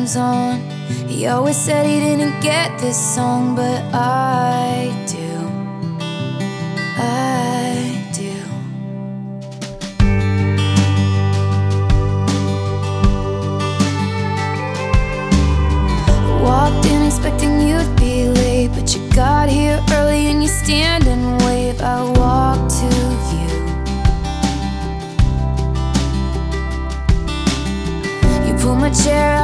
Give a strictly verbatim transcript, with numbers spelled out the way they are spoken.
headphones on. He always said he didn't get this song, but I do, I do. Walked in expecting you'd be late, but you got here early and you stand and wave. I walk to you. You pull my chair